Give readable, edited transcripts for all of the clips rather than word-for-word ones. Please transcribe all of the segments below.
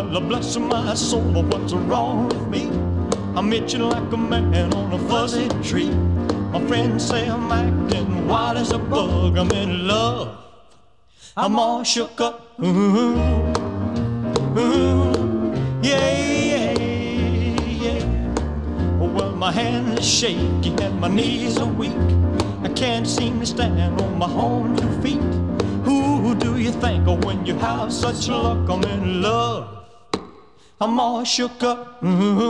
Well, bless my soul, what's wrong with me? I'm itching like a man on a fuzzy tree. My friends say I'm acting wild as a bug. I'm in love, I'm all shook up. Yeah, yeah. Well, my hands is shaky and my knees are weak. I can't seem to stand on my own 2 feet. Who do you think of when you have such luck? I'm in love, I'm all shook up.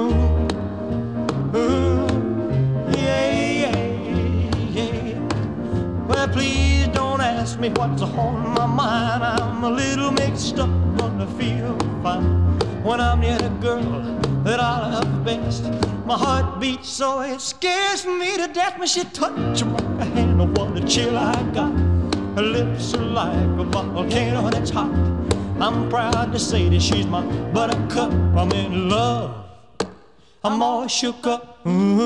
Yeah, yeah. Well, please don't ask me what's on my mind. I'm a little mixed up, but I feel fine when I'm near the girl that I love best. My heart beats so it scares me to death when she touches my hand. Oh, what a chill I got. Her lips are like a volcano that's hot. I'm proud to say that she's my buttercup. I'm in love, I'm all shook up.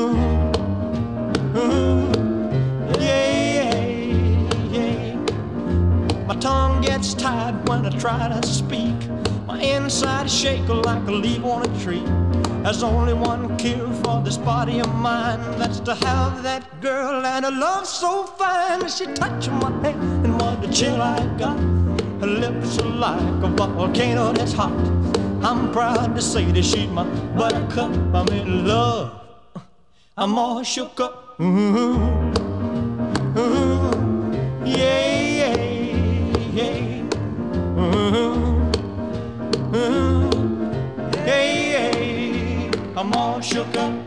Yeah, yeah. My tongue gets tied when I try to speak. My inside is shaking like a leaf on a tree. There's only one cure for this body of mine. That's to have that girl and her love so fine. She touched my hand and what a chill I got. Her lips are like a volcano that's hot. I'm proud to say that she's my buttercup. I'm in love, I'm all shook up. Yeah, yeah, yeah. Yeah, yeah. I'm all shook up.